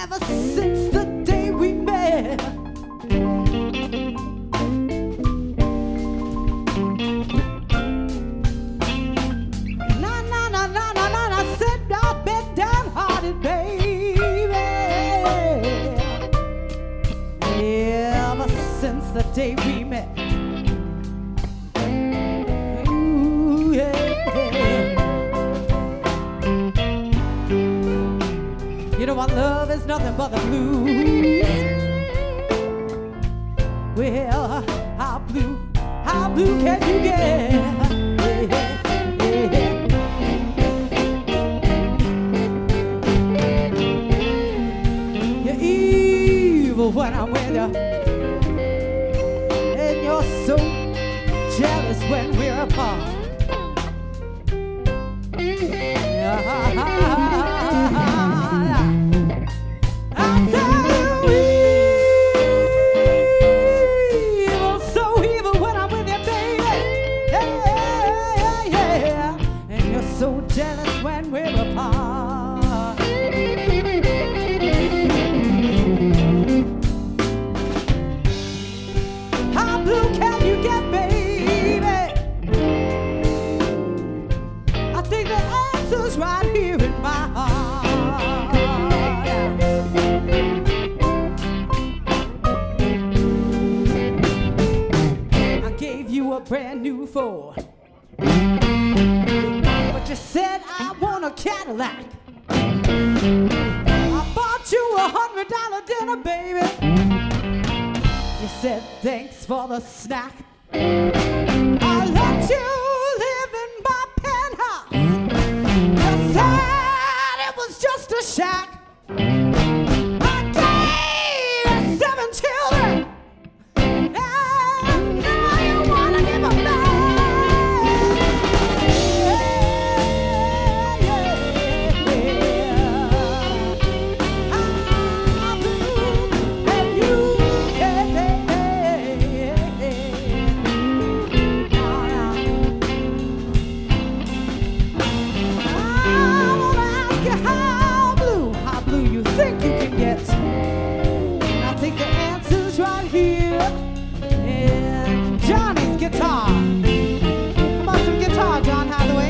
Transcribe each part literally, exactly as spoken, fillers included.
ever since the day we met. Na na na na na na na, said I've been downhearted, baby. Ever since the day we met. Ooh, yeah. You know what, love is nothing but the blues. Well, how blue, how blue can you get? Yeah, yeah. You're evil when I'm with you, and you're so jealous when we're apart. Yeah. Jealous when we're apart. How blue can you get, baby? I think the answer's right here in my heart. I gave you a brand new Ford. You said I want a Cadillac. I bought you a hundred dollar dinner, baby. You said thanks for the snack. I let you live in my penthouse. You said it was just a shack. I gave you seven children, and now you wanna give them back. Guitar. Come on, some guitar, John Hathaway.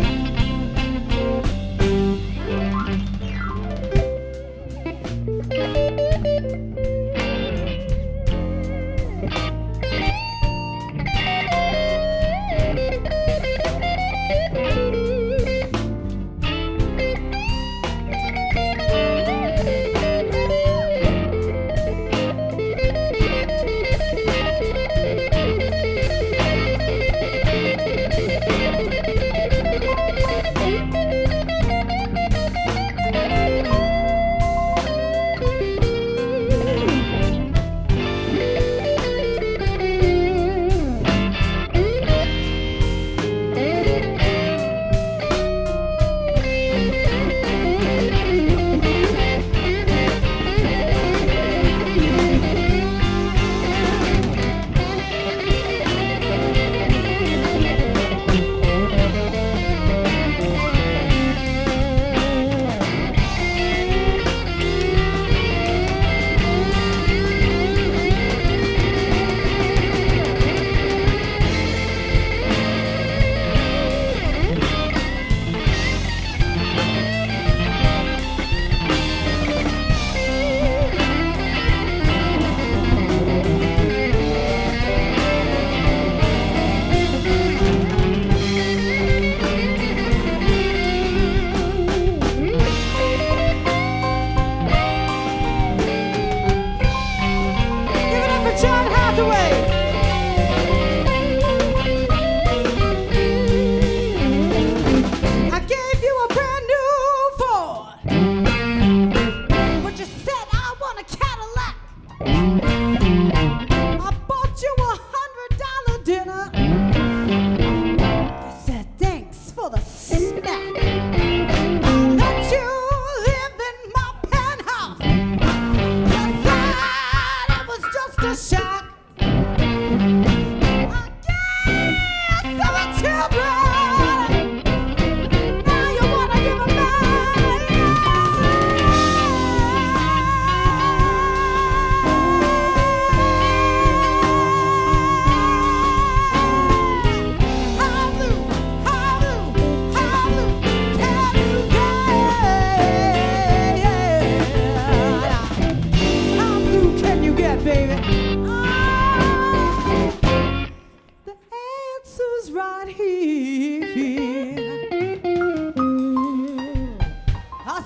Children, now you wanna give 'em back.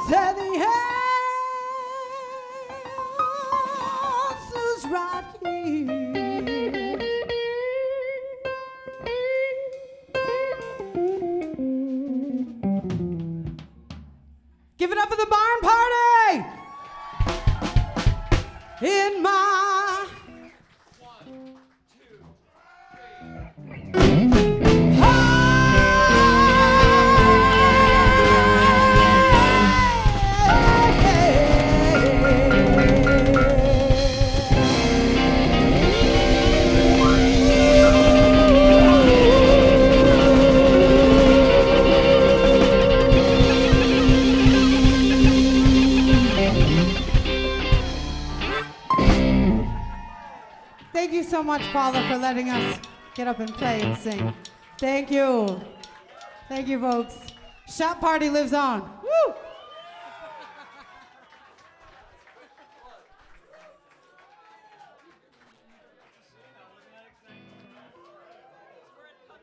said the answer's right here. Give it up for the barn party! In my one, two, three. Thank you so much, Paula, for letting us get up and play and sing. Thank you. Thank you, folks. Shop party lives on. Woo!